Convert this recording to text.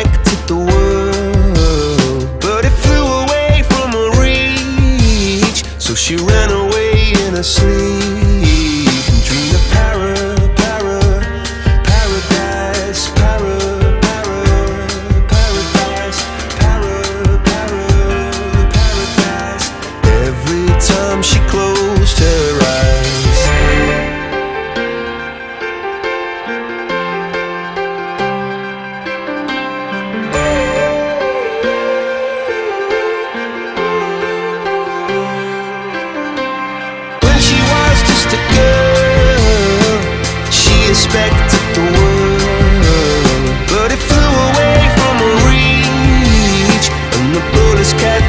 expected the world, but it flew away from her reach. So she ran away in her sleep and dreamed of paradise, paradise. Every time she closed her eyes. When she was just a girl, she expected the world, but it flew away from her reach, and the bullets kept